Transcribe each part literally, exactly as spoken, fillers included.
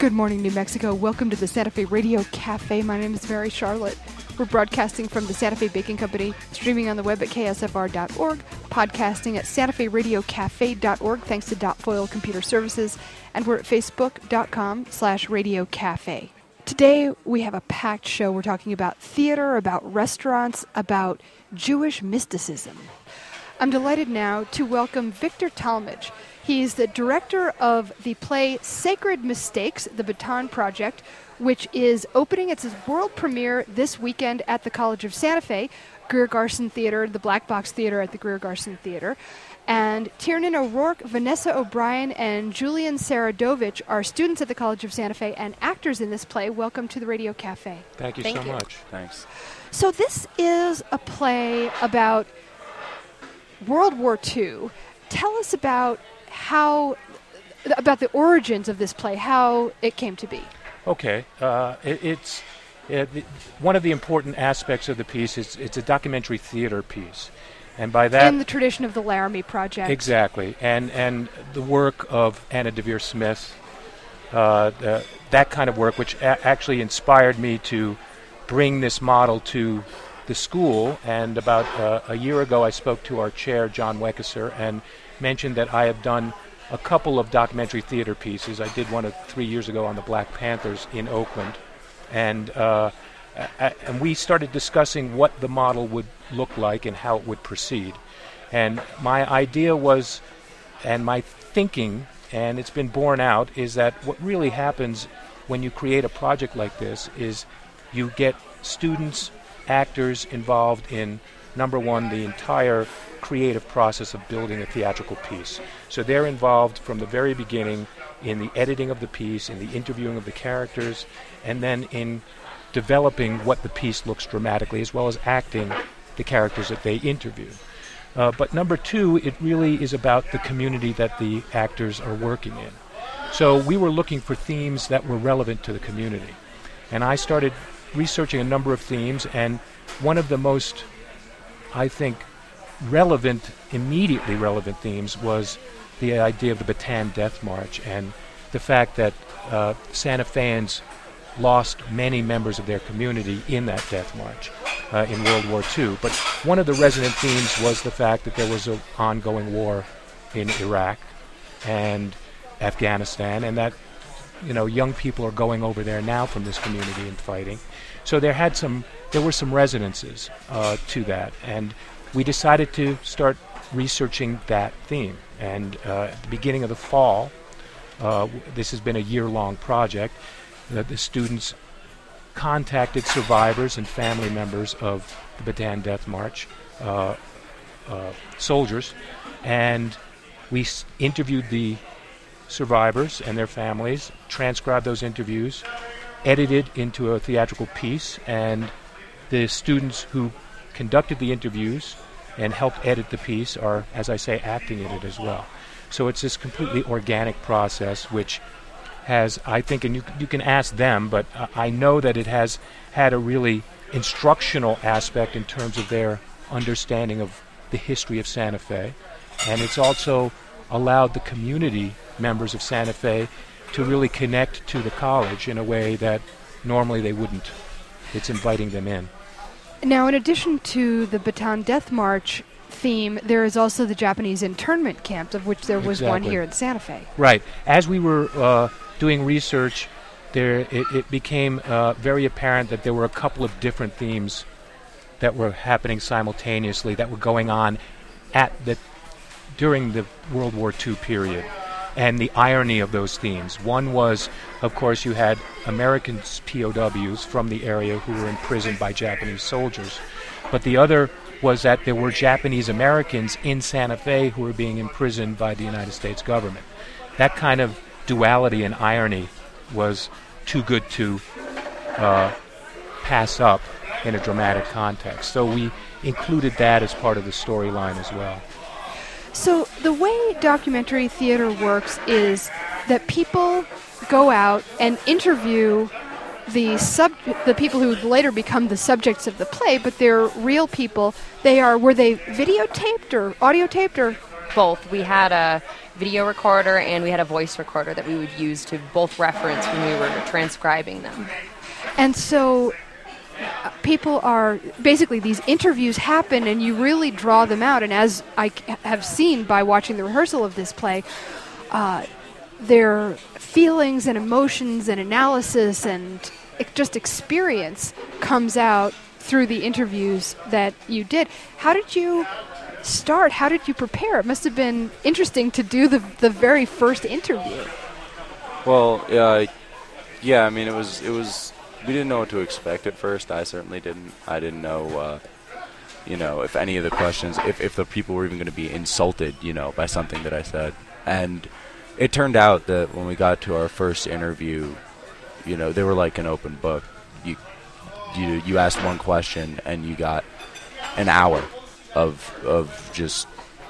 Good morning, New Mexico. Welcome to the Santa Fe Radio Cafe. My name is Mary Charlotte. We're broadcasting from the Santa Fe Baking Company, streaming on the web at K S F R dot org, podcasting at Santa Fe Radio Cafe dot org, thanks to Dot Foil Computer Services, and we're at Facebook dot com slash Radio Cafe. Today, we have a packed show. We're talking about theater, about restaurants, about Jewish mysticism. I'm delighted now to welcome Victor Talmadge. He's the director of the play Sacred Mistakes, the Baton Project, which is opening its world premiere this weekend at the College of Santa Fe, Greer Garson Theater, the Black Box Theater at the Greer Garson Theater. And Tiernan O'Rourke, Vanessa O'Brien, and Julian Saradovich are students at the College of Santa Fe and actors in this play. Welcome to the Radio Cafe. Thank you Thank so you. much. Thanks. So this is a play about World War Two. Tell us about how, about the origins of this play, how it came to be. Okay. Uh, it, it's it, the, one of the important aspects of the piece is it's a documentary theater piece. And by that... In the tradition of the Laramie Project. Exactly. And and the work of Anna Deavere Smith, uh, the, that kind of work, which a- actually inspired me to bring this model to the school. And about uh, a year ago, I spoke to our chair, John Weckesser, and mentioned that I have done a couple of documentary theater pieces. I did one of three years ago on the Black Panthers in Oakland. And uh, a- and we started discussing what the model would look like and how it would proceed. And my idea was, and my thinking, and it's been borne out, is that what really happens when you create a project like this is you get students, actors involved in, number one, the entire creative process of building a theatrical piece. So they're involved from the very beginning in the editing of the piece, in the interviewing of the characters, and then in developing what the piece looks dramatically, as well as acting the characters that they interview. Uh, but number two, it really is about the community that the actors are working in. So we were looking for themes that were relevant to the community. And I started researching a number of themes, and one of the most, I think, relevant, immediately relevant themes was the idea of the Bataan Death March and the fact that uh, Santa Feans lost many members of their community in that death march uh, in World War Two. But one of the resonant themes was the fact that there was an ongoing war in Iraq and Afghanistan, and that, you know, young people are going over there now from this community and fighting. So there had some, there were some resonances uh, to that, and we decided to start researching that theme. And uh, at the beginning of the fall, uh, w- this has been a year-long project, that the students contacted survivors and family members of the Bataan Death March, uh, uh, soldiers, and we s- interviewed the survivors and their families, transcribed those interviews, edited into a theatrical piece, and the students who conducted the interviews and helped edit the piece are, as I say, acting in it as well. So it's this completely organic process which has, I think, and you, you can ask them, but uh, I know that it has had a really instructional aspect in terms of their understanding of the history of Santa Fe. And it's also allowed the community members of Santa Fe to really connect to the college in a way that normally they wouldn't. It's inviting them in. Now, in addition to the Bataan Death March theme, there is also the Japanese internment camps, of which there was Exactly. one here in Santa Fe. Right. As we were uh, doing research, there it, it became uh, very apparent that there were a couple of different themes that were happening simultaneously, that were going on at the during the World War Two period, and the irony of those themes. One was, of course, you had American P O Ws from the area who were imprisoned by Japanese soldiers, but the other was that there were Japanese Americans in Santa Fe who were being imprisoned by the United States government. That kind of duality and irony was too good to uh, pass up in a dramatic context. So we included that as part of the storyline as well. So the way documentary theater works is that people go out and interview the sub the people who later become the subjects of the play, but they're real people. They are were they videotaped or audio taped or both. We had a video recorder, and we had a voice recorder that we would use to both reference when we were transcribing them. And so uh, people are, basically these interviews happen and you really draw them out. And as I c- have seen by watching the rehearsal of this play, uh, their feelings and emotions and analysis and e- just experience comes out through the interviews that you did. How did you start? How did you prepare? It must have been interesting to do the the very first interview. Well, uh, yeah, I mean, it was, it was, we didn't know what to expect at first. I certainly didn't. I didn't know, uh, you know, if any of the questions, if, if the people were even going to be insulted, you know, by something that I said. And it turned out that when we got to our first interview, you know, they were like an open book. You, you, you asked one question and you got an hour of, of just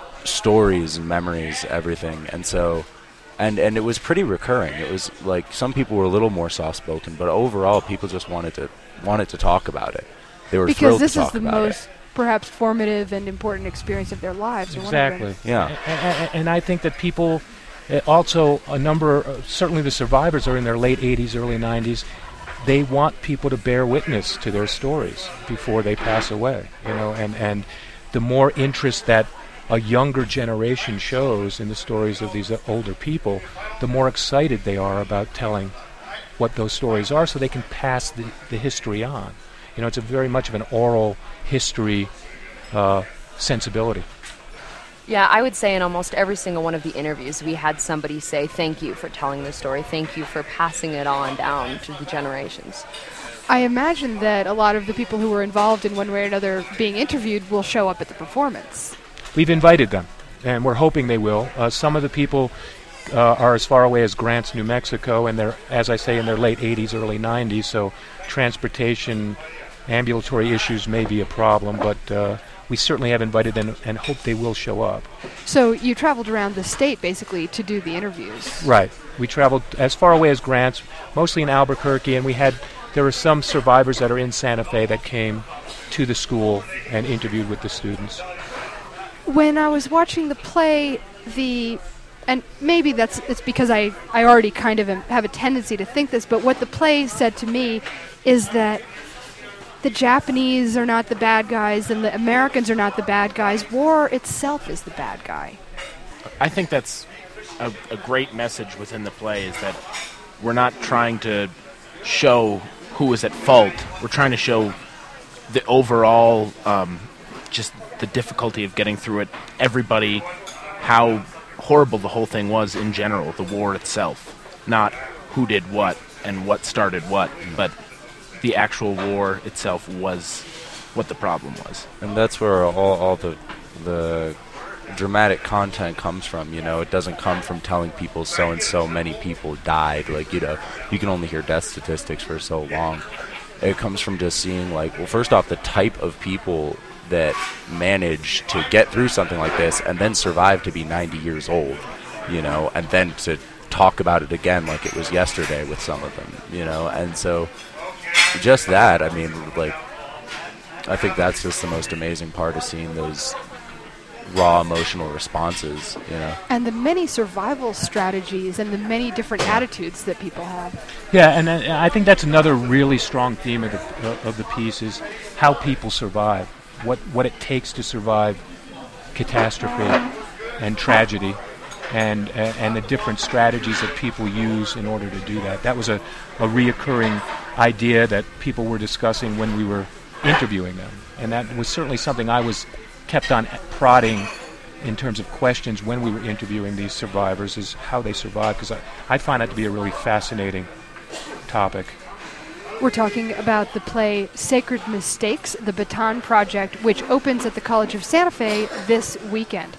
stories and memories, everything. And so, and, and it was pretty recurring. It was like some people were a little more soft-spoken, but overall people just wanted to, wanted to talk about it. They were Because thrilled this to is talk the about most it. perhaps formative and important experience of their lives. or one of them. Exactly. Yeah. And, and, and I think that people, uh, also a number, uh, certainly the survivors are in their late eighties, early nineties. They want people to bear witness to their stories before they pass away. You know, and and the more interest that a younger generation shows in the stories of these uh, older people, the more excited they are about telling what those stories are, so they can pass the, the history on. You know, it's a very much of an oral history uh, sensibility. Yeah, I would say in almost every single one of the interviews, we had somebody say, thank you for telling the story, thank you for passing it on down to the generations. I imagine that a lot of the people who were involved in one way or another being interviewed will show up at the performance. We've invited them, and we're hoping they will. Uh, some of the people uh, are as far away as Grants, New Mexico, and they're, as I say, in their late eighties, early nineties, so transportation, ambulatory issues may be a problem, but uh, we certainly have invited them and hope they will show up. So you traveled around the state, basically, to do the interviews. Right. We traveled as far away as Grants, mostly in Albuquerque, and we had, there were some survivors that are in Santa Fe that came to the school and interviewed with the students. When I was watching the play, the and maybe that's it's because I, I already kind of am, have a tendency to think this, but what the play said to me is that the Japanese are not the bad guys and the Americans are not the bad guys. War itself is the bad guy. I think that's a, a great message within the play, is that we're not trying to show who is at fault. We're trying to show the overall, um, just the difficulty of getting through it. Everybody, how horrible the whole thing was in general, the war itself. Not who did what and what started what, but the actual war itself was what the problem was. And that's where all, all the the dramatic content comes from. You know, it doesn't come from telling people so and so many people died. Like, you know, you can only hear death statistics for so long. It comes from just seeing, like, well, first off, the type of people that manage to get through something like this and then survive to be ninety years old, you know, and then to talk about it again like it was yesterday with some of them, you know. And so just that, I mean, like, I think that's just the most amazing part of seeing those raw emotional responses, you know. And the many survival strategies and the many different attitudes that people have. Yeah, and uh, I think that's another really strong theme of the uh, of the piece is how people survive, what what it takes to survive catastrophe and tragedy, and uh, and the different strategies that people use in order to do that. That was a, a reoccurring idea that people were discussing when we were interviewing them, and that was certainly something I was kept on prodding in terms of questions when we were interviewing these survivors, is how they survive, because I, I find that to be a really fascinating topic. We're talking about the play Sacred Mistakes, The Baton Project, which opens at the College of Santa Fe this weekend.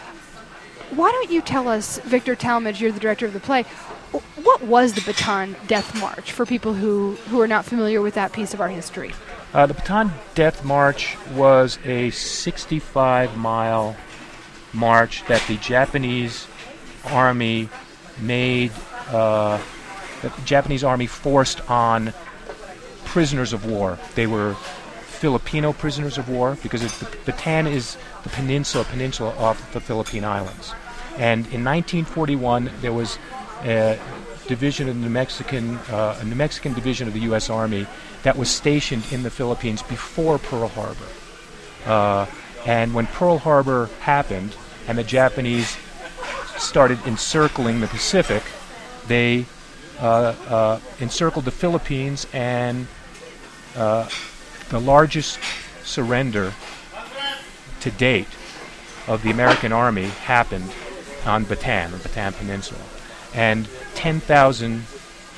Why don't you tell us, Victor Talmadge, you're the director of the play, what was the Baton Death March for people who, who are not familiar with that piece of our history? Uh, the Baton Death March was a sixty-five mile march that the Japanese Army made, uh, that the Japanese Army forced on prisoners of war. They were Filipino prisoners of war, because it, the Bataan is the peninsula, peninsula off the Philippine Islands. And in nineteen forty-one, there was a division of the New Mexican, uh, a New Mexican division of the U S Army that was stationed in the Philippines before Pearl Harbor. Uh, and when Pearl Harbor happened and the Japanese started encircling the Pacific, they uh, uh, encircled the Philippines, and uh, the largest surrender to date of the American Army happened on Bataan, the Bataan Peninsula. And ten thousand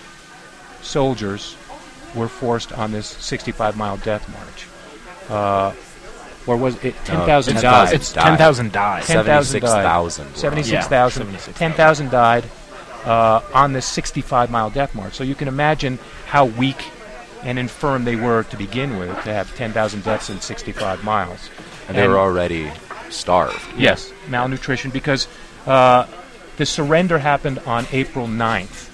soldiers were forced on this sixty-five mile death march. Uh, or was it ten thousand No, died? It's ten thousand died. ten thousand seventy-six thousand. seventy-six thousand. Yeah, ten thousand died uh, on this sixty-five mile death march. So you can imagine how weak and infirm they were to begin with, to have ten thousand deaths in sixty-five miles. And they were already starved. Yes, malnutrition, because uh, the surrender happened on April ninth.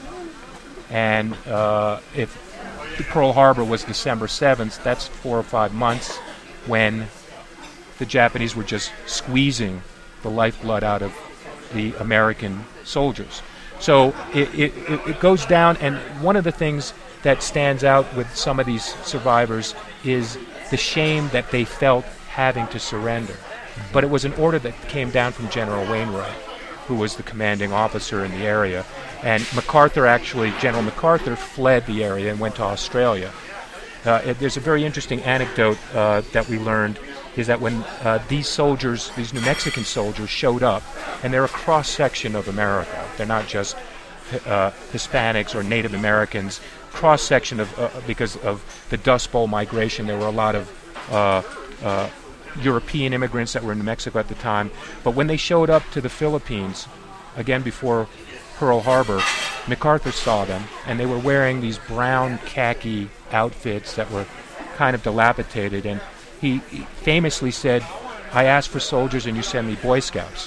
And uh, if Pearl Harbor was December seventh, that's four or five months when the Japanese were just squeezing the lifeblood out of the American soldiers. So it, it, it goes down, and one of the things that stands out with some of these survivors is the shame that they felt having to surrender. Mm-hmm. But it was an order that came down from General Wainwright, who was the commanding officer in the area. And MacArthur actually, General MacArthur, fled the area and went to Australia. Uh, it, there's a very interesting anecdote uh, that we learned, is that when uh, these soldiers, these New Mexican soldiers, showed up, and they're a cross-section of America. They're not just uh, Hispanics or Native Americans. Cross-section of, uh, because of the Dust Bowl migration, there were a lot of uh, uh, European immigrants that were in New Mexico at the time. But when they showed up to the Philippines, again before Pearl Harbor, MacArthur saw them, and they were wearing these brown khaki outfits that were kind of dilapidated, and he, he famously said, "I asked for soldiers and you send me Boy Scouts."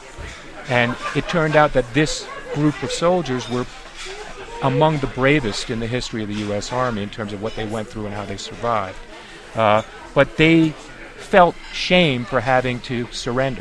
And it turned out that this group of soldiers were among the bravest in the history of the U S Army in terms of what they went through and how they survived. Uh, but they felt shame for having to surrender.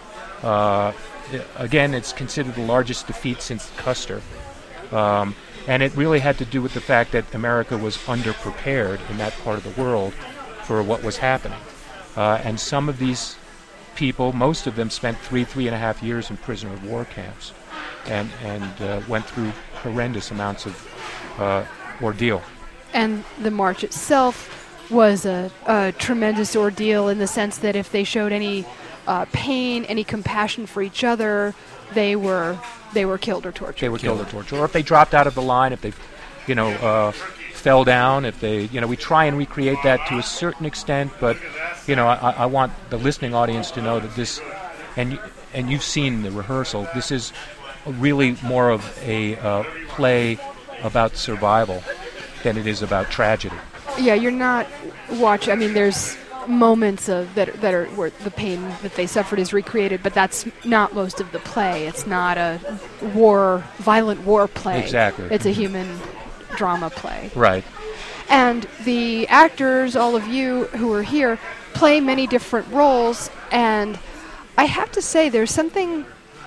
Uh, again, it's considered the largest defeat since Custer. Um, and it really had to do with the fact that America was underprepared in that part of the world for what was happening. Uh, and some of these people, most of them, spent three, three and a half years in prisoner of war camps and, and uh, went through horrendous amounts of uh, ordeal. And the march itself was a, a tremendous ordeal in the sense that if they showed any uh, pain, any compassion for each other, they were they were killed or tortured. They were killed or tortured. Or if they dropped out of the line, if they, you know, uh, fell down, if they, you know, we try and recreate that to a certain extent, but, you know, I, I want the listening audience to know that this, and you, and you've seen the rehearsal, this is really more of a uh, play about survival than it is about tragedy. Yeah, you're not watching. I mean, there's moments of that that are where the pain that they suffered is recreated, but that's not most of the play. It's not a war, violent war play. Exactly. It's a human drama play. Right. And the actors, all of you who are here, play many different roles, and I have to say there's something.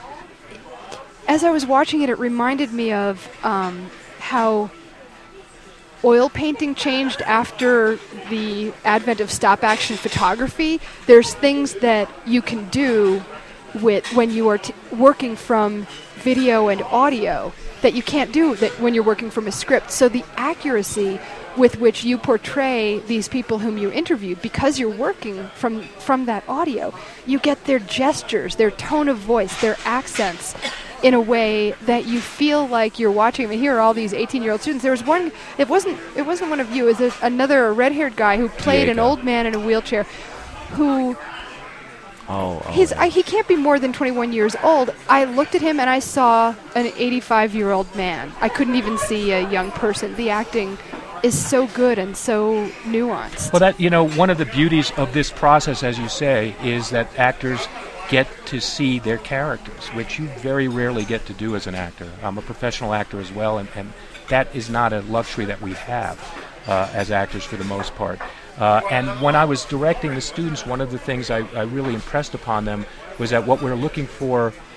As I was watching it, it reminded me of um, how oil painting changed after the advent of stop-action photography. There's things that you can do with when you are t- working from video and audio that you can't do that when you're working from a script. So the accuracy with which you portray these people whom you interviewed, because you're working from from that audio, you get their gestures, their tone of voice, their accents, in a way that you feel like you're watching. I mean, here are all these eighteen-year-old students. There was one. It wasn't. It wasn't one of you. It was a, another red-haired guy who played Diego. an old man in a wheelchair, who. Oh, oh He's. yeah. I, he can't be more than twenty-one years old. I looked at him and I saw an eighty-five-year-old man. I couldn't even see a young person. The acting is so good and so nuanced. Well, that, you know, one of the beauties of this process, as you say, is that actors get to see their characters, which you very rarely get to do as an actor. I'm a professional actor as well, and, and that is not a luxury that we have uh, as actors for the most part. Uh, and when I was directing the students, one of the things I, I really impressed upon them was that what we're looking for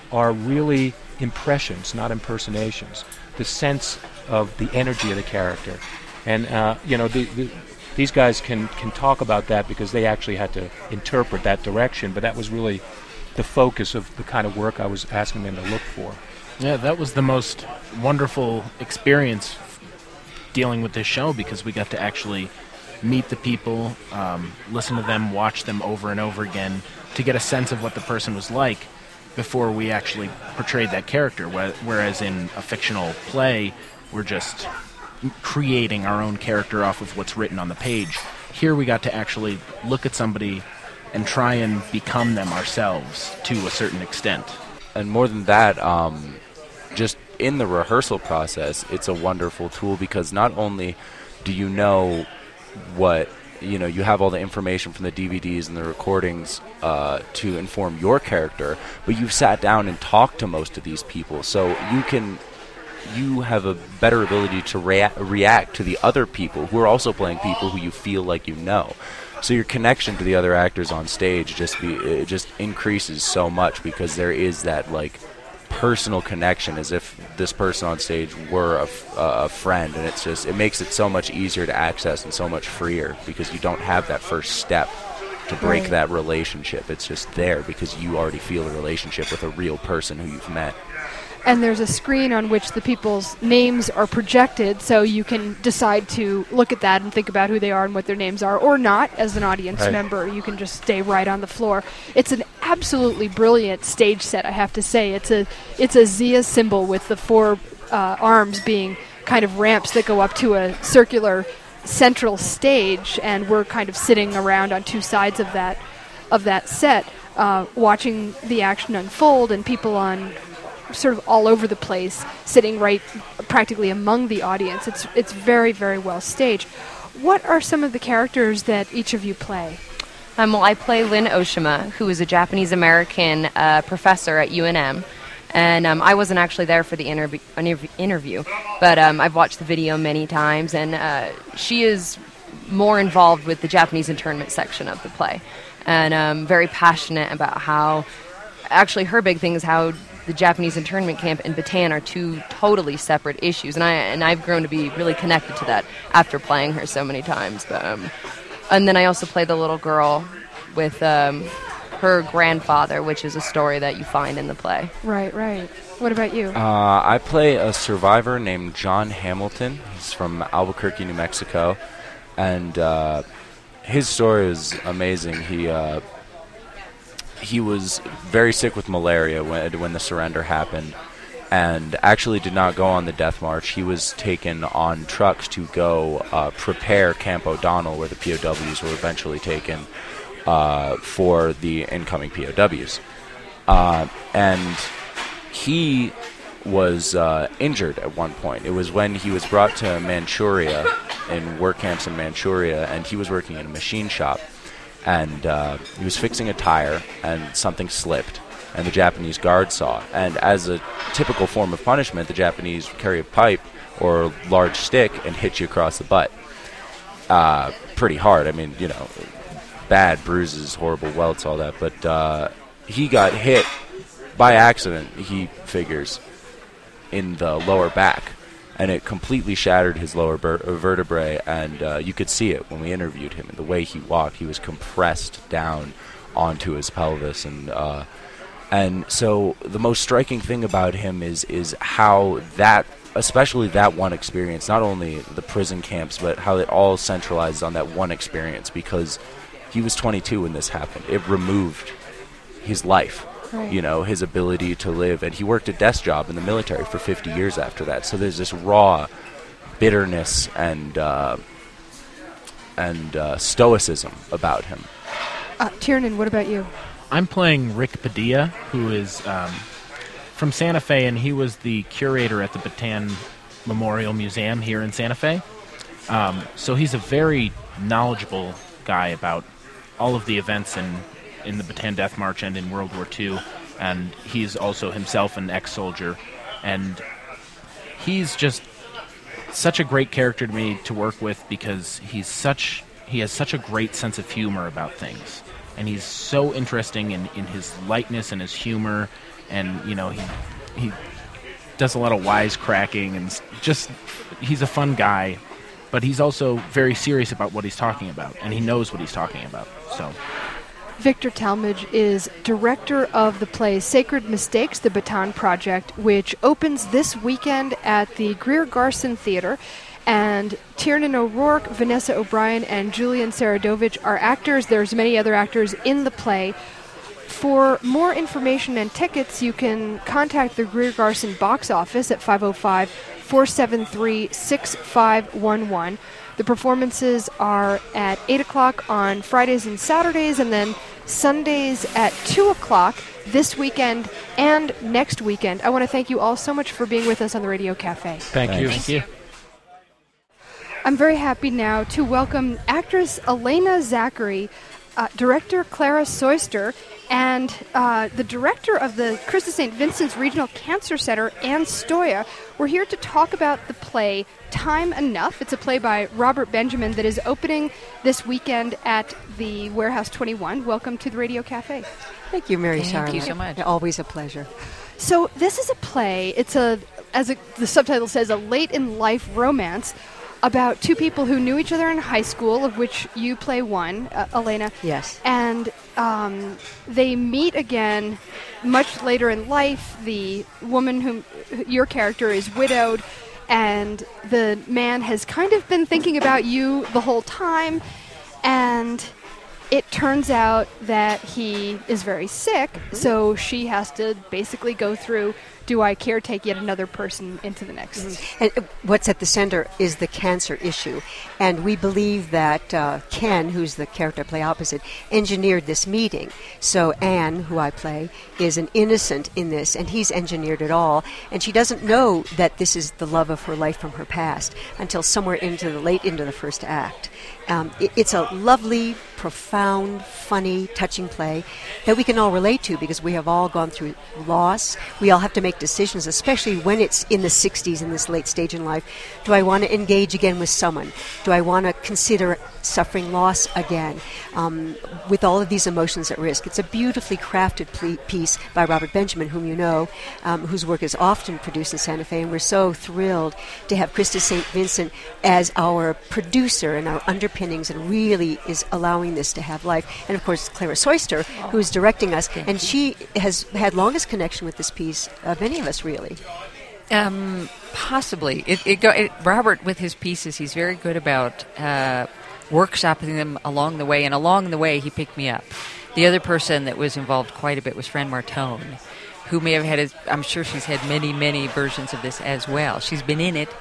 are really impressions, not impersonations. The sense of the energy of the character. And, uh, you know, the, the, these guys can, can talk about that because they actually had to interpret that direction, but that was really the focus of the kind of work I was asking them to look for. Yeah, that was the most wonderful experience dealing with this show, because we got to actually meet the people, um, listen to them, watch them over and over again to get a sense of what the person was like before we actually portrayed that character. Whereas in a fictional play, we're just creating our own character off of what's written on the page. Here we got to actually look at somebody and try and become them ourselves to a certain extent. And more than that, um, just in the rehearsal process, it's a wonderful tool, because not only do you know what, you know, you have all the information from the D V Ds and the recordings uh, to inform your character, but you've sat down and talked to most of these people, so you can, you have a better ability to rea- react to the other people who are also playing people who you feel like you know. So your connection to the other actors on stage just be it just increases so much, because there is that like personal connection, as if this person on stage were a, f- uh, a friend, and it's just it makes it so much easier to access and so much freer, because you don't have that first step to break Right. that relationship. It's just there because you already feel a relationship with a real person who you've met. And there's a screen on which the people's names are projected, so you can decide to look at that and think about who they are and what their names are, or not. As an audience Right. member, you can just stay right on the floor. It's an absolutely brilliant stage set, I have to say. It's a it's a Zia symbol with the four uh, arms being kind of ramps that go up to a circular central stage, and we're kind of sitting around on two sides of that of that set, uh, watching the action unfold, and people on sort of all over the place, sitting right practically among the audience. It's it's very, very well staged. What are some of the characters that each of you play? Um, well, I play Lynn Oshima, who is a Japanese-American uh, professor at U N M. And um, I wasn't actually there for the interv- interv- interview, but um, I've watched the video many times, and uh, she is more involved with the Japanese internment section of the play, and um, very passionate about how, actually her big thing is how the Japanese internment camp and Bataan are two totally separate issues, and I and I've grown to be really connected to that after playing her so many times. But, um, and then I also play the little girl with um, her grandfather, which is a story that you find in the play. Right, right. What about you? Uh, I play a survivor named John Hamilton. He's from Albuquerque, New Mexico, and uh, his story is amazing. He uh, he was very sick with malaria when when the surrender happened, and actually did not go on the death march. He was taken on trucks to go uh, prepare Camp O'Donnell, where the P O Ws were eventually taken uh, for the incoming P O Ws, uh, and he was uh, injured at one point. It was when he was brought to Manchuria, in work camps in Manchuria, and he was working in a machine shop, and uh, he was fixing a tire, and something slipped, and the Japanese guard saw. And as a typical form of punishment, the Japanese carry a pipe or a large stick and hit you across the butt. Uh, pretty hard. I mean, you know, bad bruises, horrible welts, all that. But uh, he got hit by accident, he figures, in the lower back, and it completely shattered his lower ber- vertebrae, and uh, you could see it when we interviewed him. And the way he walked, he was compressed down onto his pelvis, and uh, and so the most striking thing about him is is how that, especially that one experience, not only the prison camps, but how it all centralizes on that one experience, because he was twenty-two when this happened. It removed his life. Right. You know, his ability to live, and he worked a desk job in the military for fifty years after that. So there's this raw bitterness and uh, and uh, stoicism about him. Uh, Tiernan, what about you? I'm playing Rick Padilla, who is um, from Santa Fe, and he was the curator at the Bataan Memorial Museum here in Santa Fe. Um, so he's a very knowledgeable guy about all of the events in in the Bataan Death March and in World War Two, and he's also himself an ex-soldier, and he's just such a great character to me to work with, because he's such he has such a great sense of humor about things, and he's so interesting in, in his lightness and his humor, and you know he he does a lot of wisecracking and s- just he's a fun guy, but he's also very serious about what he's talking about, and he knows what he's talking about. So. Victor Talmadge is director of the play Sacred Mistakes, The Baton Project, which opens this weekend at the Greer Garson Theater. And Tiernan O'Rourke, Vanessa O'Brien, and Julian Saradovich are actors. There's many other actors in the play. For more information and tickets, you can contact the Greer Garson box office at five oh five, four seven three, six five one one. The performances are at eight o'clock on Fridays and Saturdays, and then Sundays at two o'clock this weekend and next weekend. I want to thank you all so much for being with us on the Radio Cafe. Thank you. Thank you. I'm very happy now to welcome actress Elena Zachary, uh, director Clara Soyster, and uh, the director of the Christus Saint Vincent's Regional Cancer Center, Ann Stoya. We're here to talk about the play Time Enough. It's a play by Robert Benjamin that is opening this weekend at the Warehouse twenty-one. Welcome to the Radio Cafe. Thank you, Mary Thank Charlotte. you so much. Always a pleasure. So this is a play. It's a, as a, the subtitle says, a late-in-life romance about two people who knew each other in high school, of which you play one, uh, Elena. Yes. And um, they meet again much later in life. The woman whom your character is widowed, and the man has kind of been thinking about you the whole time. And it turns out that he is very sick, mm-hmm. so she has to basically go through, do I caretake yet another person into the next? Mm-hmm. And uh, what's at the center is the cancer issue. And we believe that uh, Ken, who's the character I play opposite, engineered this meeting. So Anne, who I play, is an innocent in this, and he's engineered it all. And she doesn't know that this is the love of her life from her past until somewhere into the late into the first act. Um, it, it's a lovely, profound, funny, touching play that we can all relate to because we have all gone through loss. We all have to make decisions, especially when it's in the sixties, in this late stage in life. Do I want to engage again with someone? Do I want to consider suffering loss again? Um, with all of these emotions at risk. It's a beautifully crafted ple- piece by Robert Benjamin, whom you know, um, whose work is often produced in Santa Fe, and we're so thrilled to have Christus Saint Vincent as our producer and our underpinnings and really is allowing this to have life. And of course, Clara Soyster, who is directing us, and she has had longest connection with this piece of any of us, really. Um, possibly. It, it go, it, Robert, with his pieces, he's very good about uh, workshopping them along the way, and along the way, he picked me up. The other person that was involved quite a bit was Fran Martone, who may have had, his, I'm sure she's had many, many versions of this as well. She's been in it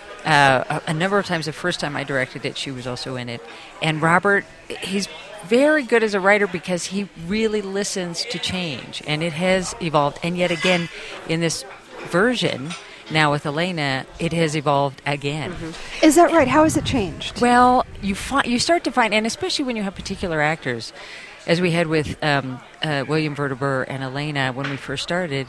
uh, a, a number of times. The first time I directed it, she was also in it. And Robert, he's very good as a writer because he really listens to change, and it has evolved. And yet again, in this version, now with Elena, it has evolved again. Mm-hmm. Is that right? How has it changed? Well, you fi- you start to find, and especially when you have particular actors, as we had with um, uh, William Verteber and Elena when we first started,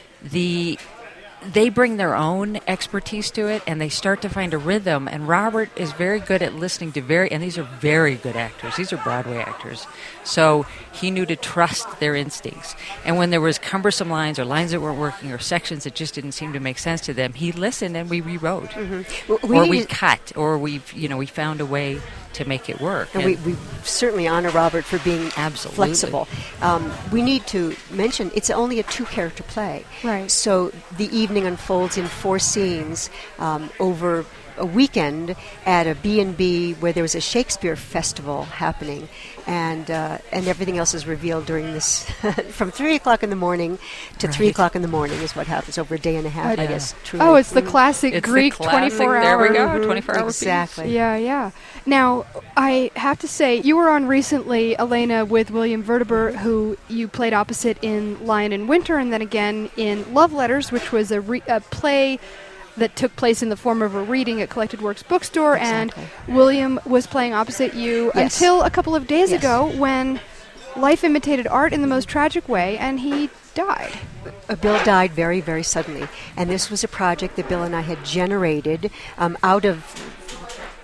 the they bring their own expertise to it, and they start to find a rhythm. And Robert is very good at listening to very, and these are very good actors. These are Broadway actors. So he knew to trust their instincts. And when there was cumbersome lines or lines that weren't working or sections that just didn't seem to make sense to them, he listened and we rewrote. Mm-hmm. Well, we or we cut, or we you know we found a way to make it work. And, and we, we certainly honor Robert for being absolutely flexible. Um, we need to mention it's only a two-character play. Right. So the evening unfolds in four scenes um, over a weekend at a B and B where there was a Shakespeare festival happening, and uh, and everything else is revealed during this from three o'clock in the morning to right. three o'clock in the morning is what happens over a day and a half, Uh, I yeah. guess. Truly. Oh, it's the Mm. classic It's Greek the classic, twenty-four hour. there we go, Mhm. twenty-four hour Exactly. piece. Yeah, yeah. Now, I have to say, you were on recently, Elena, with William Verteber, who you played opposite in Lion in Winter, and then again in Love Letters, which was a, re- a play that took place in the form of a reading at Collected Works Bookstore, Exactly. and William was playing opposite you Yes. until a couple of days Yes. ago when life imitated art in the most tragic way, and he died. Uh, Bill died very, very suddenly, and this was a project that Bill and I had generated um, out of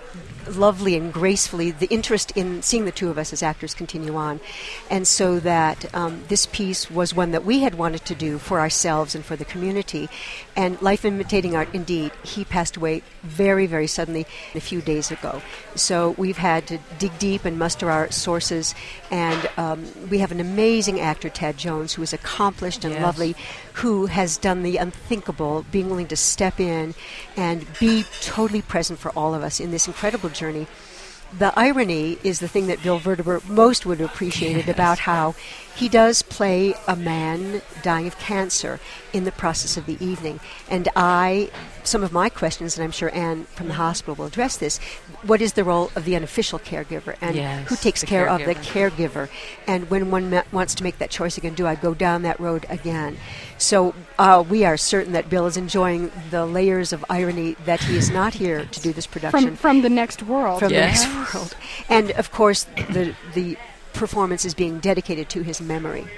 lovely and gracefully the interest in seeing the two of us as actors continue on. And so that um, this piece was one that we had wanted to do for ourselves and for the community. And Life Imitating Art, indeed, he passed away very, very suddenly a few days ago. So we've had to dig deep and muster our sources. And um, we have an amazing actor, Tad Jones, who is accomplished and Yes. lovely, who has done the unthinkable, being willing to step in and be totally present for all of us in this incredible journey. The irony is the thing that Bill Verteber most would have appreciated Yes. about how he does play a man dying of cancer in the process of the evening. And I, some of my questions, and I'm sure Anne from the hospital will address this, what is the role of the unofficial caregiver? And Yes, who takes the care of the caregiver. caregiver? And when one ma- wants to make that choice again, do I go down that road again? So uh, we are certain that Bill is enjoying the layers of irony that he is not here to do this production From from the next world. from Yes. the next world. And of course, the the performance is being dedicated to his memory.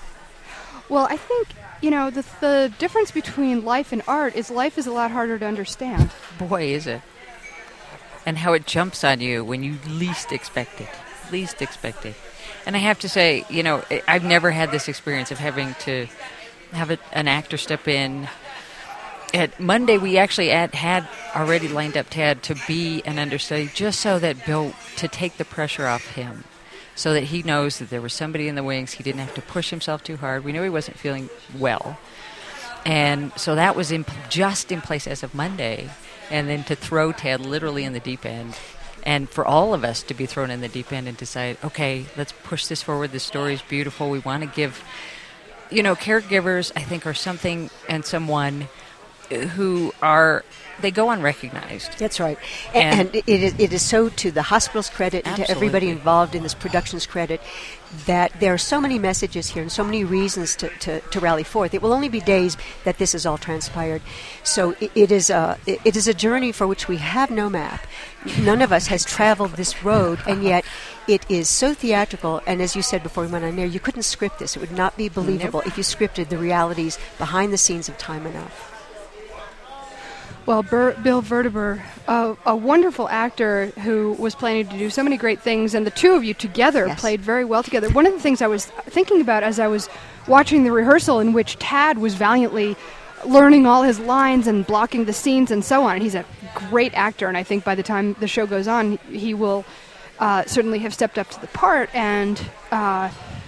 Well, I think, you know, the, the difference between life and art is life is a lot harder to understand. Boy, is it. And how it jumps on you when you least expect it. Least expect it. And I have to say, you know, I- I've never had this experience of having to have a, an actor step in. At Monday, we actually had, had already lined up Tad to be an understudy just so that Bill, to take the pressure off him, so that he knows that there was somebody in the wings. He didn't have to push himself too hard. We knew he wasn't feeling well. And so that was in, just in place as of Monday. And then to throw Tad literally in the deep end. And for all of us to be thrown in the deep end and decide, okay, let's push this forward. This story is beautiful. We want to give, you know, caregivers, I think, are something and someone who are, they go unrecognized. That's right. And- And, and it, is, it is so to the hospital's credit and to everybody Absolutely. involved in this production's credit that there are so many messages here and so many reasons to, to, to rally forth. It will only be days that this has all transpired. So it, it is a it, it is a journey for which we have no map. None of us has traveled this road, and yet it is so theatrical. And as you said before we went on there, you couldn't script this. It would not be believable if you scripted the realities behind the scenes of Time Enough. Well, Bur- Bill Verteber, uh, a wonderful actor who was planning to do so many great things, and the two of you together Yes. played very well together. One of the things I was thinking about as I was watching the rehearsal, in which Tad was valiantly learning all his lines and blocking the scenes and so on, and he's a great actor, and I think by the time the show goes on, he will uh, certainly have stepped up to the part. And uh,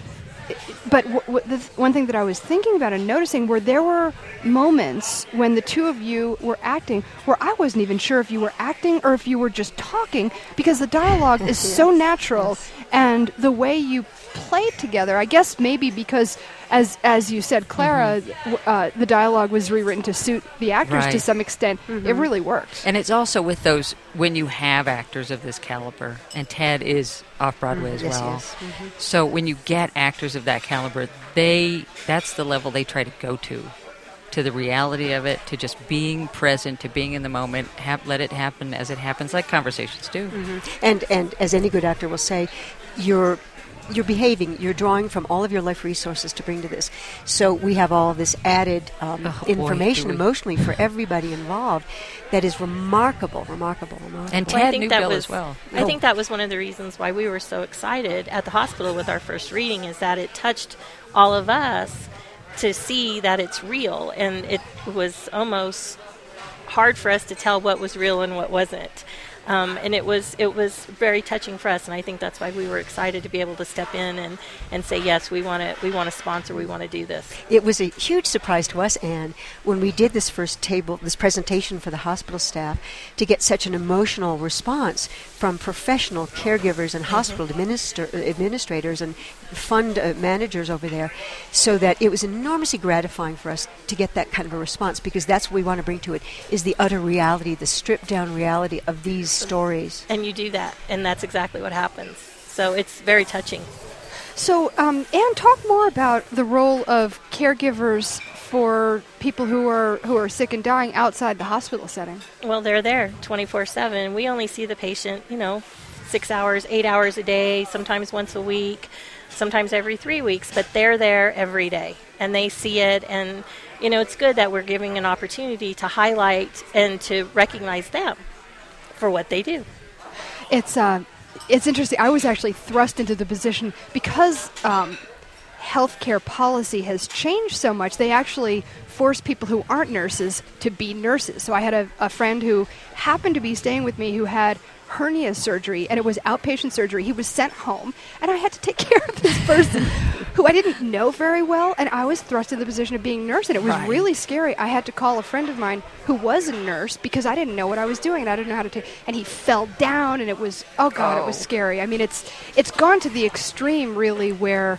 but w- w- the th- one thing that I was thinking about and noticing were there were moments when the two of you were acting where I wasn't even sure if you were acting or if you were just talking, because the dialogue is so natural, and the way you played together, I guess maybe because, as as you said, Clara, w- uh, the dialogue was rewritten to suit the actors to Right. some extent. It really works. And it's also with those, when you have actors of this caliber, and Tad is off-Broadway as Yes, well. yes. Mhm. So when you get actors of that caliber, they that's the level they try to go to, to the reality of it, to just being present, to being in the moment, hap- let it happen as it happens, like conversations do. And and as any good actor will say, you're you're behaving, you're drawing from all of your life resources to bring to this. So we have all of this added um, Oh, boy, information do we. emotionally for everybody involved that is remarkable, remarkable, remarkable. And Well, I Tad think knew that Bill was, as well. I think that was one of the reasons why we were so excited at the hospital with our first reading, is that it touched all of us to see that it's real, and it was almost hard for us to tell what was real and what wasn't. Um, and it was it was very touching for us, and I think that's why we were excited to be able to step in and, and say, yes, we want to we want to sponsor, we want to do this. It was a huge surprise to us, Anne, when we did this first table, this presentation for the hospital staff, to get such an emotional response from professional caregivers and hospital administer- administrators and fund uh, managers over there, so that it was enormously gratifying for us to get that kind of a response, because that's what we want to bring to it, is the utter reality, the stripped-down reality of these stories. And you do that, and that's exactly what happens. So it's very touching. So, um, Anne, talk more about the role of caregivers for people who are who are sick and dying outside the hospital setting. Well, they're there twenty-four seven. We only see the patient, you know, six hours, eight hours a day, sometimes once a week, sometimes every three weeks, but they're there every day, and they see it. And, you know, it's good that we're giving an opportunity to highlight and to recognize them for what they do. It's uh, it's interesting. I was actually thrust into the position because um, healthcare policy has changed so much. They actually force people who aren't nurses to be nurses. So I had a, a friend who happened to be staying with me who had hernia surgery, and it was outpatient surgery. He was sent home, and I had to take care of this person who I didn't know very well, and I was thrust in the position of being a nurse, and it was Right. really scary. I had to call a friend of mine who was a nurse because I didn't know what I was doing, and I didn't know how to take, and he fell down, and it was, oh God, it was Oh. scary. I mean, it's it's gone to the extreme, really, where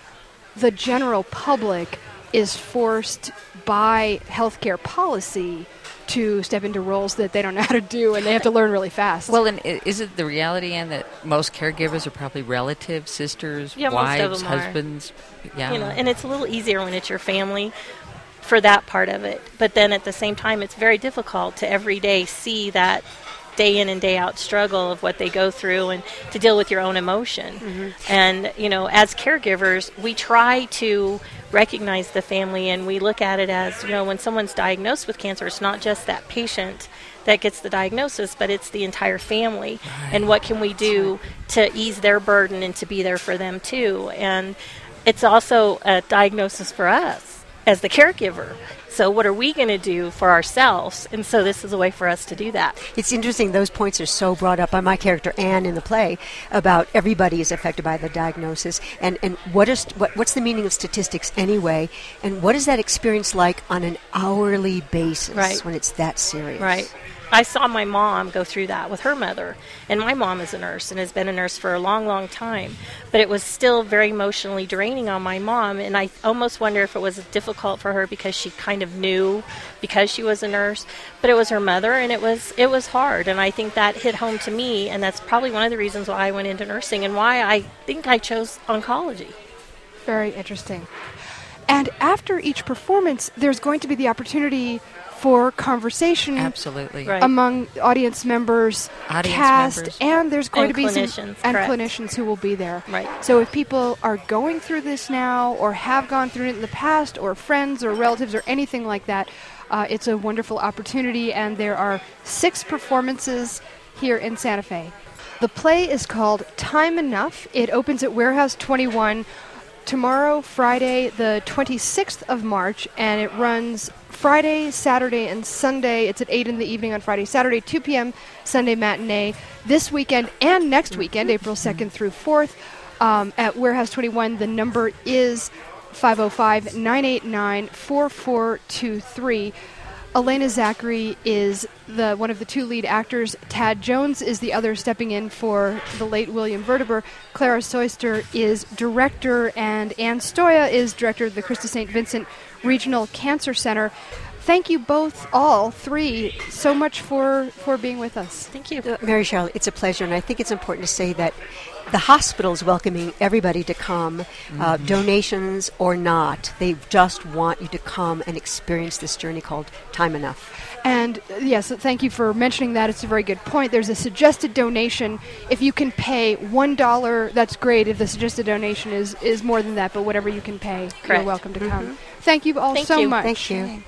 the general public is forced by healthcare policy to step into roles that they don't know how to do, and they have to learn really fast. Well, and i- is it the reality, Anne, that most caregivers are probably relatives, sisters, Yeah, most of wives, them are. husbands? Yeah. You know, and it's a little easier when it's your family for that part of it. But then at the same time, it's very difficult to every day see that day in and day out struggle of what they go through and to deal with your own emotion. And, you know, as caregivers, we try to recognize the family, and we look at it as, you know, when someone's diagnosed with cancer, it's not just that patient that gets the diagnosis, but it's the entire family. And what can we do to ease their burden and to be there for them too? And it's also a diagnosis for us as the caregiver. So what are we going to do for ourselves? And so this is a way for us to do that. It's interesting, those points are so brought up by my character Anne in the play about everybody is affected by the diagnosis, and, and what is what, what's the meaning of statistics anyway, and what is that experience like on an hourly basis Right. when it's that serious? Right. I saw my mom go through that with her mother, and my mom is a nurse and has been a nurse for a long, long time, but it was still very emotionally draining on my mom, and I almost wonder if it was difficult for her because she kind of knew because she was a nurse, but it was her mother, and it was it was hard, and I think that hit home to me, and that's probably one of the reasons why I went into nursing and why I think I chose oncology. Very interesting. And after each performance, there's going to be the opportunity for conversation Absolutely. Right. among audience members, Audience cast, members. and there's going And to be some clinicians, and correct. clinicians who will be there. Right. So if people are going through this now, or have gone through it in the past, or friends or relatives or anything like that, uh, it's a wonderful opportunity. And there are six performances here in Santa Fe. The play is called Time Enough. It opens at Warehouse twenty-one tomorrow, Friday, the twenty-sixth of March, and it runs Friday, Saturday, and Sunday. It's at eight in the evening on Friday, Saturday, two p.m., Sunday matinee. This weekend and next weekend, April second through fourth, um, at Warehouse twenty-one. The number is five oh five, nine eight nine, four four two three. Elena Zachary is the one of the two lead actors. Tad Jones is the other, stepping in for the late William Verteber. Clara Soyster is director, and Ann Stoya is director of the Christa Saint Vincent Regional Cancer Center. Thank you both, all three, so much for, for being with us. Thank you. Uh, Mary Charlotte, it's a pleasure, and I think it's important to say that the hospital is welcoming everybody to come, uh, donations or not. They just want you to come and experience this journey called Time Enough. And uh, yes, thank you for mentioning that. It's a very good point. There's a suggested donation. If you can pay one dollar, that's great. If the suggested donation is, is more than that, but whatever you can pay, you're Correct. welcome to come. Thank you all Thank so you. much. Thank you.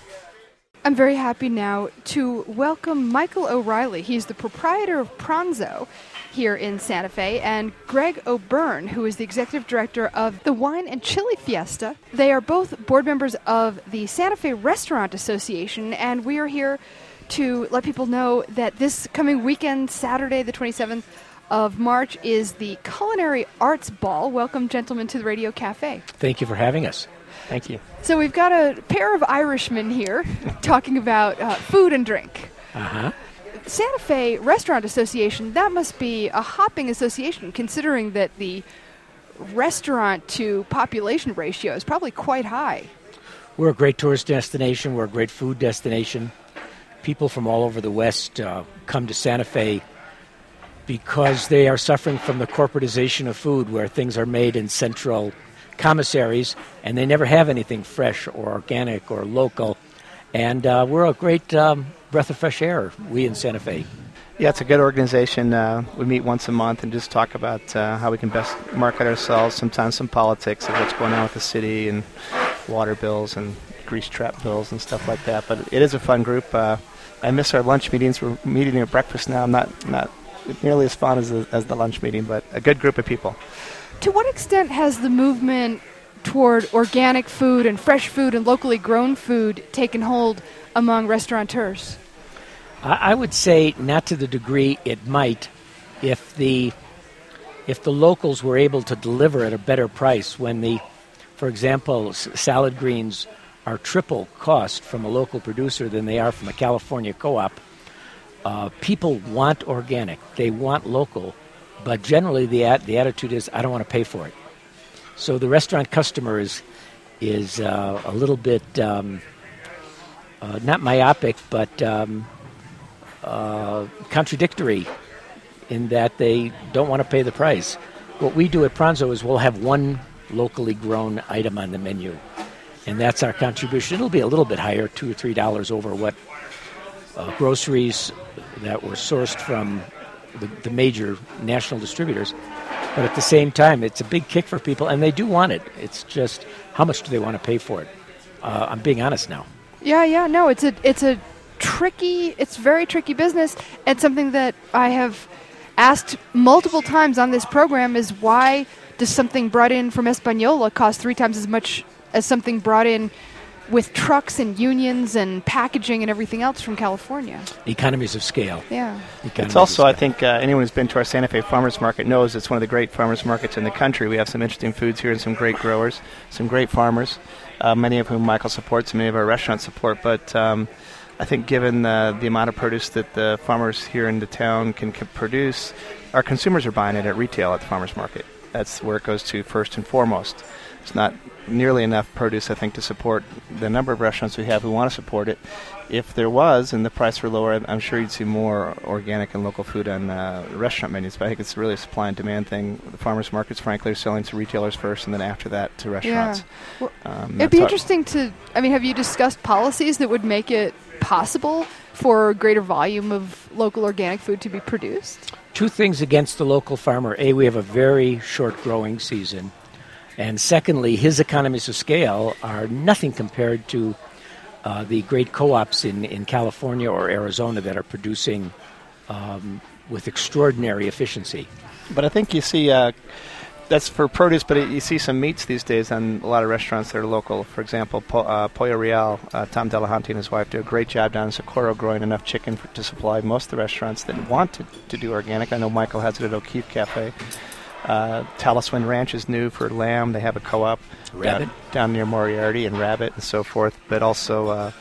I'm very happy now to welcome Michael O'Reilly. He's the proprietor of Pranzo here in Santa Fe, and Greg O'Byrne, who is the executive director of the Wine and Chili Fiesta. They are both board members of the Santa Fe Restaurant Association, and we are here to let people know that this coming weekend, Saturday the twenty-seventh of March, is the Culinary Arts Ball. Welcome, gentlemen, to the Radio Cafe. Thank you for having us. Thank you. So we've got a pair of Irishmen here talking about uh, food and drink. Uh-huh. Santa Fe Restaurant Association, that must be a hopping association, considering that the restaurant to population ratio is probably quite high. We're a great tourist destination. We're a great food destination. People from all over the West uh, come to Santa Fe because they are suffering from the corporatization of food, where things are made in central commissaries and they never have anything fresh or organic or local. And uh, we're a great um, breath of fresh air, we in Santa Fe. Yeah, it's a good organization. Uh, we meet once a month and just talk about uh, how we can best market ourselves, sometimes some politics of what's going on with the city and water bills and grease trap bills and stuff like that. But it is a fun group. Uh, I miss our lunch meetings. We're meeting at breakfast now. I'm not not nearly as fun as the, as the lunch meeting, but a good group of people. To what extent has the movement toward organic food and fresh food and locally grown food taken hold among restaurateurs? I, I would say not to the degree it might if the if the locals were able to deliver at a better price. When the, for example, s- salad greens are triple cost from a local producer than they are from a California co-op. Uh, people want organic. They want local. But generally the at, the attitude is, I don't want to pay for it. So the restaurant customer is, is uh, a little bit, um, uh, not myopic, but um, uh, contradictory in that they don't want to pay the price. What we do at Pronzo is we'll have one locally grown item on the menu. And that's our contribution. It'll be a little bit higher, two or three dollars over what uh, groceries that were sourced from the, the major national distributors. But at the same time, it's a big kick for people, and they do want it. It's just how much do they want to pay for it? Uh, I'm being honest now. Yeah, yeah, no, it's a it's a tricky, it's very tricky business, and something that I have asked multiple times on this program is why does something brought in from Española cost three times as much as something brought in with trucks and unions and packaging and everything else from California? Economies of scale. Yeah. It's also, I think, uh, anyone who's been to our Santa Fe Farmers Market knows it's one of the great farmers markets in the country. We have some interesting foods here and some great growers, some great farmers, uh, many of whom Michael supports, many of our restaurants support. But um, I think given uh, the amount of produce that the farmers here in the town can, can produce, our consumers are buying it at retail at the farmers market. That's where it goes to first and foremost. It's not nearly enough produce, I think, to support the number of restaurants we have who want to support it. If there was, and the price were lower, I'm sure you'd see more organic and local food on uh, restaurant menus. But I think it's really a supply and demand thing. The farmers markets, frankly, are selling to retailers first, and then after that to restaurants. Yeah. Well, um, it'd be interesting to, I mean, have you discussed policies that would make it possible for a greater volume of local organic food to be produced? Two things against the local farmer. A, we have a very short growing season. And secondly, his economies of scale are nothing compared to uh, the great co-ops in, in California or Arizona that are producing um, with extraordinary efficiency. But I think you see, uh, that's for produce, but it, you see some meats these days on a lot of restaurants that are local. For example, po- uh, Pollo Real, uh, Tom Delahunty and his wife do a great job down in Socorro growing enough chicken for, to supply most of the restaurants that want to, to do organic. I know Michael has it at O'Keefe Cafe. Uh, Talisman Ranch is new for lamb. They have a co-op Rabbit. down, down near Moriarty and Rabbit and so forth. But also uh,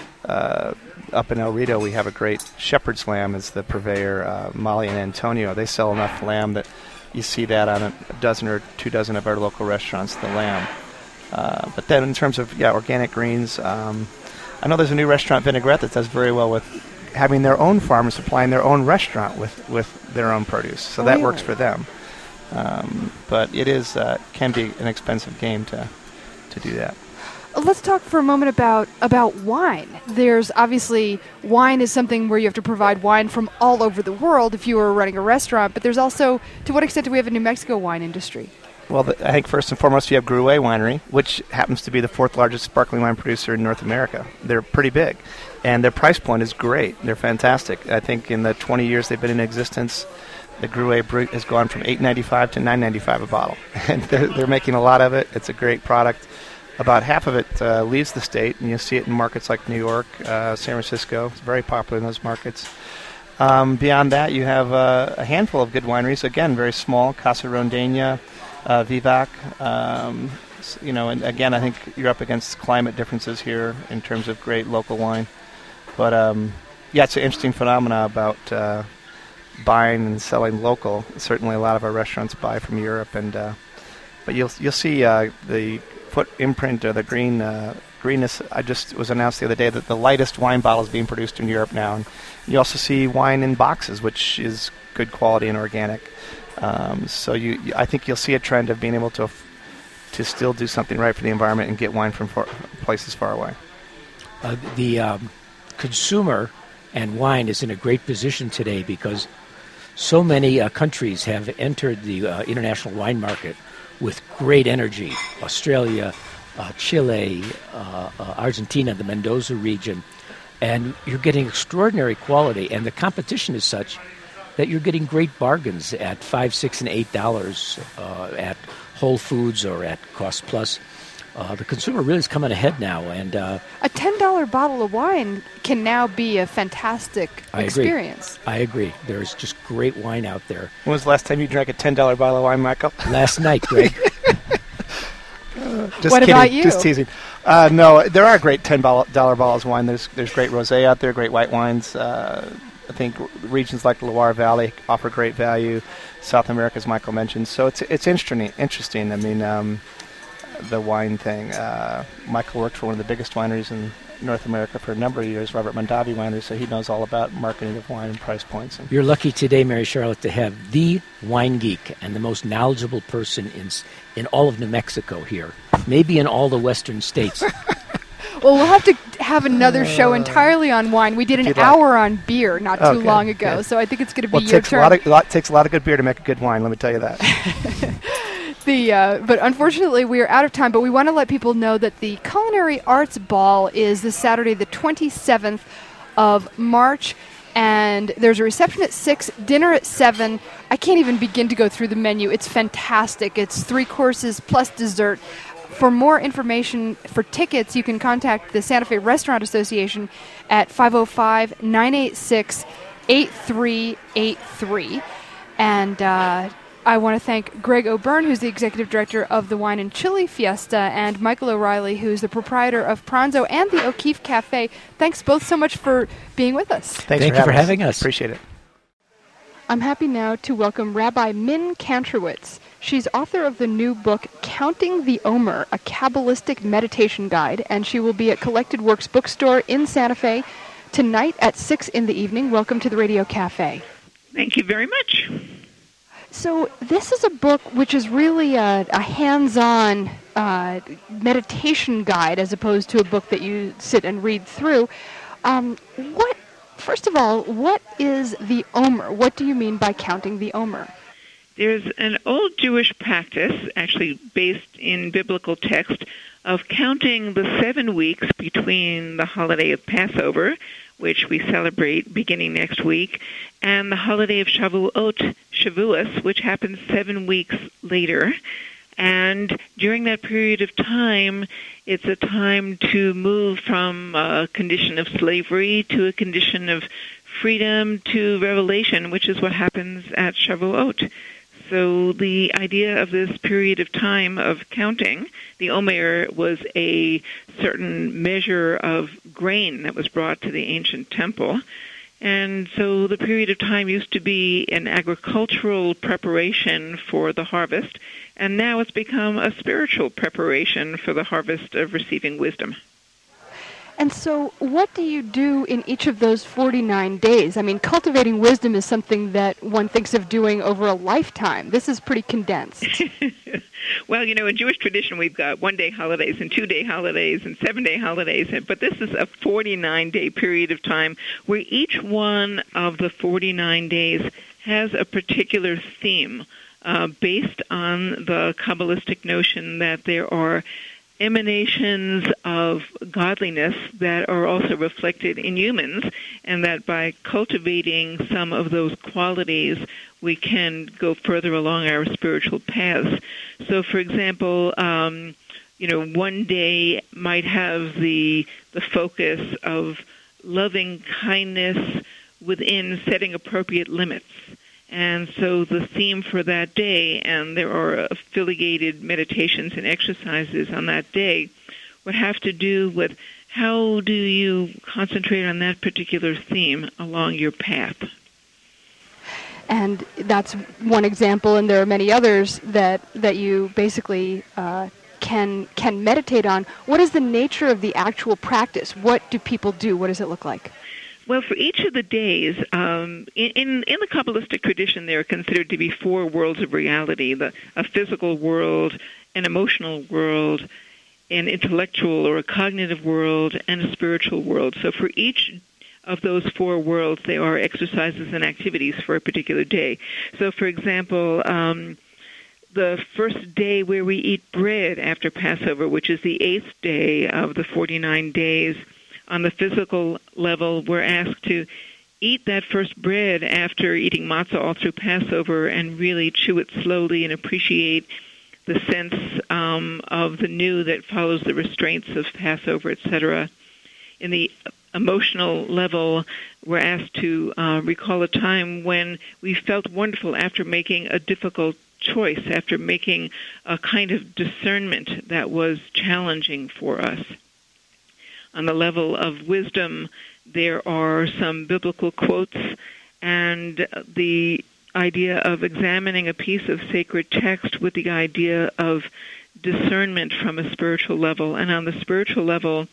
uh, up in El Rito, we have a great shepherd's lamb as the purveyor, uh, Molly and Antonio. They sell enough lamb that you see that on a dozen or two dozen of our local restaurants, the lamb. Uh, but then in terms of, yeah, organic greens, um, I know there's a new restaurant, Vinaigrette, that does very well with having their own farm and supplying their own restaurant with, with their own produce. So that Really? works for them. Um, but it is uh, can be an expensive game to to do that. Let's talk for a moment about about wine. There's obviously wine is something where you have to provide wine from all over the world if you were running a restaurant, but there's also, to what extent do we have a New Mexico wine industry? Well, the, I think first and foremost you have Gruet Winery, which happens to be the fourth largest sparkling wine producer in North America. They're pretty big, and their price point is great. They're fantastic. I think in the twenty years they've been in existence, the Gruet Brut has gone from eight ninety-five to nine ninety-five a bottle, and they're, they're making a lot of it. It's a great product. About half of it uh, leaves the state, and you see it in markets like New York, uh, San Francisco. It's very popular in those markets. Um, beyond that, you have uh, a handful of good wineries. Again, very small: Casa Rondeña, uh, Vivac. Um, you know, and again, I think you're up against climate differences here in terms of great local wine. But um, yeah, it's an interesting phenomena about. Uh, buying and selling local. Certainly a lot of our restaurants buy from Europe, and uh, but you'll you'll see uh, the foot imprint or the green uh, greenness. I just was announced the other day that the lightest wine bottle is being produced in Europe now, and you also see wine in boxes, which is good quality and organic. Um, so you, I think you'll see a trend of being able to f- to still do something right for the environment and get wine from far, places far away. Uh, the um, consumer and wine is in a great position today because so many uh, countries have entered the uh, international wine market with great energy. Australia, uh, Chile, uh, uh, Argentina, the Mendoza region. And you're getting extraordinary quality, and the competition is such that you're getting great bargains at five, six, and eight dollars uh, at Whole Foods or at Cost Plus. Uh, the consumer really is coming ahead now, and uh, a ten dollar bottle of wine can now be a fantastic I experience. Agree. I agree. There's just great wine out there. When was the last time you drank a ten dollar bottle of wine, Michael? Last night, Greg. uh, just what kidding. about you? Just teasing. Uh, no, there are great ten dollar bottles of wine. There's there's great rosé out there, great white wines. Uh, I think regions like the Loire Valley offer great value. South America, as Michael mentioned. So it's it's interesting. Interesting. I mean. Um, the wine thing. Uh, Michael worked for one of the biggest wineries in North America for a number of years, Robert Mondavi Winery, so he knows all about marketing of wine and price points. And You're lucky today, Mary Charlotte, to have the wine geek and the most knowledgeable person in in all of New Mexico here, maybe in all the western states. Well, we'll have to have another show entirely on wine. We did an hour on beer not too okay. long ago, yeah. so I think it's going to be well, your takes turn. A lot of, lot, takes a lot of good beer to make a good wine, let me tell you that. The, uh, but unfortunately, we are out of time, but we want to let people know that the Culinary Arts Ball is this Saturday, the twenty-seventh of March, and there's a reception at six, dinner at seven. I can't even begin to go through the menu. It's fantastic. It's three courses plus dessert. For more information, for tickets, you can contact the Santa Fe Restaurant Association at five oh five, nine eight six, eight three eight three. And uh, I want to thank Greg O'Byrne, who's the executive director of the Wine and Chili Fiesta, and Michael O'Reilly, who's the proprietor of Pranzo and the O'Keefe Cafe. Thanks both so much for being with us. Thanks Thank for you for having having us. Appreciate it. I'm happy now to welcome Rabbi Min Kantrowitz. She's author of the new book, Counting the Omer, a Kabbalistic Meditation Guide, and she will be at Collected Works Bookstore in Santa Fe tonight at six in the evening. Welcome to the Radio Cafe. Thank you very much. So this is a book which is really a, a hands-on uh, meditation guide as opposed to a book that you sit and read through. Um, what, first of all, what is the Omer? What do you mean by counting the Omer? There's an old Jewish practice, actually based in biblical text, of counting the seven weeks between the holiday of Passover, which we celebrate beginning next week, and the holiday of Shavuot, Shavuos, which happens seven weeks later. And during that period of time, it's a time to move from a condition of slavery to a condition of freedom to revelation, which is what happens at Shavuot. So the idea of this period of time of counting, the Omer was a certain measure of grain that was brought to the ancient temple. And so the period of time used to be an agricultural preparation for the harvest, and now it's become a spiritual preparation for the harvest of receiving wisdom. And so what do you do in each of those forty-nine days? I mean, cultivating wisdom is something that one thinks of doing over a lifetime. This is pretty condensed. Well, you know, in Jewish tradition, we've got one-day holidays and two-day holidays and seven-day holidays, but this is a forty-nine day period of time where each one of the forty-nine days has a particular theme uh, based on the Kabbalistic notion that there are emanations of godliness that are also reflected in humans, and that by cultivating some of those qualities, we can go further along our spiritual paths. So, for example, um, you know, one day might have the the focus of loving kindness within setting appropriate limits. And so the theme for that day, and there are affiliated meditations and exercises on that day, would have to do with how do you concentrate on that particular theme along your path. And that's one example, and there are many others that, that you basically uh, can can meditate on. What is the nature of the actual practice? What do people do? What does it look like? Well, for each of the days, um, in, in the Kabbalistic tradition, there are considered to be four worlds of reality, the, a physical world, an emotional world, an intellectual or a cognitive world, and a spiritual world. So for each of those four worlds, there are exercises and activities for a particular day. So, for example, um, the first day where we eat bread after Passover, which is the eighth day of the forty-nine days, on the physical level, we're asked to eat that first bread after eating matzah all through Passover and really chew it slowly and appreciate the sense um, of the new that follows the restraints of Passover, et cetera. In the emotional level, we're asked to uh, recall a time when we felt wonderful after making a difficult choice, after making a kind of discernment that was challenging for us. On the level of wisdom, there are some biblical quotes, and the idea of examining a piece of sacred text with the idea of discernment from a spiritual level. And on the spiritual level,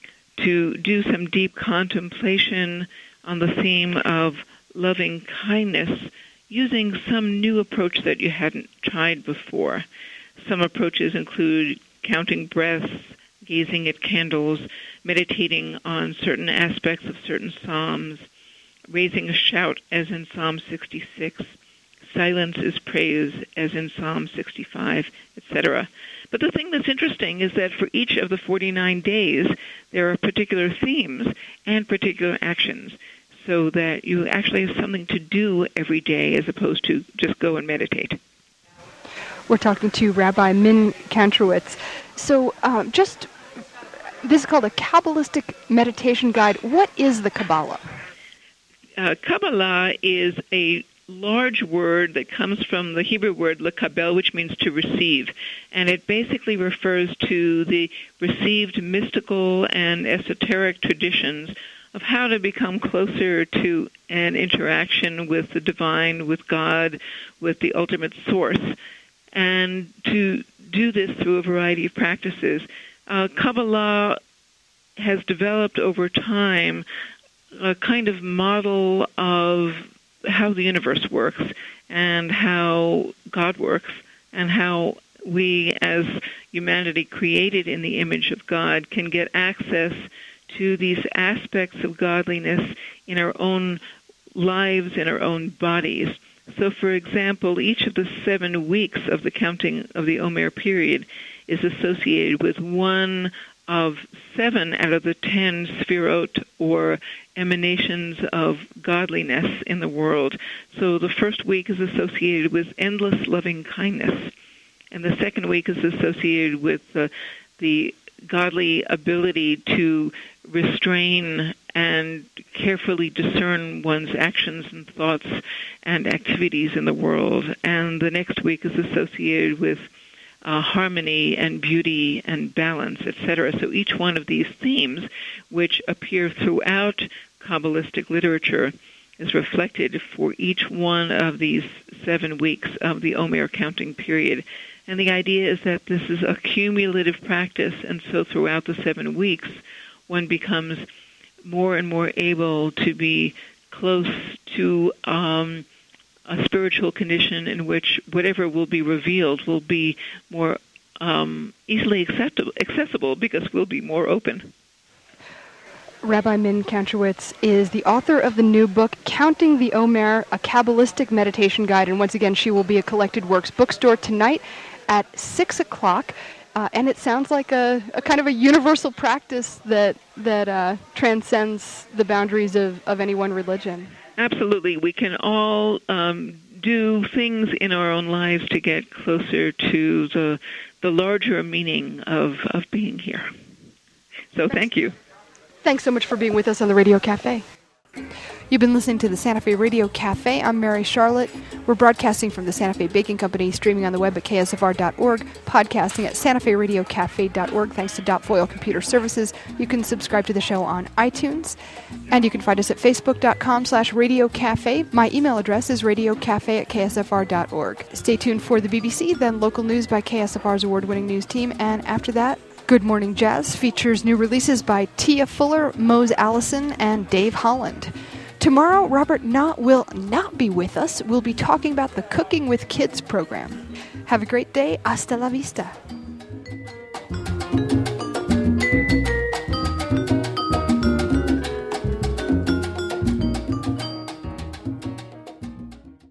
to do some deep contemplation on the theme of loving kindness using some new approach that you hadn't tried before. Some approaches include counting breaths, gazing at candles, meditating on certain aspects of certain psalms, raising a shout, as in Psalm sixty-six, silence is praise, as in Psalm sixty-five, et cetera. But the thing that's interesting is that for each of the forty-nine days, there are particular themes and particular actions, so that you actually have something to do every day as opposed to just go and meditate. We're talking to Rabbi Min Kantrowitz. So um, just, this is called a Kabbalistic meditation guide. What is the Kabbalah? Uh, Kabbalah is a large word that comes from the Hebrew word lekabel, which means to receive. And it basically refers to the received mystical and esoteric traditions of how to become closer to an interaction with the divine, with God, with the ultimate source, and to do this through a variety of practices. Uh, Kabbalah has developed over time a kind of model of how the universe works and how God works and how we as humanity created in the image of God can get access to these aspects of godliness in our own lives, in our own bodies. So, for example, each of the seven weeks of the counting of the Omer period is associated with one of seven out of the ten sfirot, or emanations of godliness in the world. So the first week is associated with endless loving kindness, and the second week is associated with uh, the godly ability to restrain and carefully discern one's actions and thoughts and activities in the world. And the next week is associated with uh, harmony and beauty and balance, et cetera. So each one of these themes, which appear throughout Kabbalistic literature, is reflected for each one of these seven weeks of the Omer counting period. And the idea is that this is a cumulative practice, and so throughout the seven weeks, one becomes more and more able to be close to um, a spiritual condition in which whatever will be revealed will be more um, easily acceptable, accessible because we'll be more open. Rabbi Min Kantrowitz is the author of the new book, Counting the Omer, a Kabbalistic Meditation Guide. And once again, she will be at Collected Works Bookstore tonight at six o'clock. Uh, and it sounds like a, a kind of a universal practice that that uh, transcends the boundaries of, of any one religion. Absolutely. We can all um, do things in our own lives to get closer to the the larger meaning of, of being here. So thank you. Thanks so much for being with us on the Radio Cafe. You've been listening to the Santa Fe Radio Cafe. I'm Mary Charlotte. We're broadcasting from the Santa Fe Baking Company, streaming on the web at K S F R dot org, podcasting at Santa Fe Radio Cafe dot org, thanks to Dot Foil Computer Services. You can subscribe to the show on iTunes, and you can find us at Facebook dot com slash Radio Cafe. My email address is radiocafe at K S F R dot org. Stay tuned for the B B C, then local news by K S F R's award-winning news team, and after that, Good Morning Jazz features new releases by Tia Fuller, Mose Allison, and Dave Holland. Tomorrow, Robert Knott will not be with us. We'll be talking about the Cooking with Kids program. Have a great day. Hasta la vista.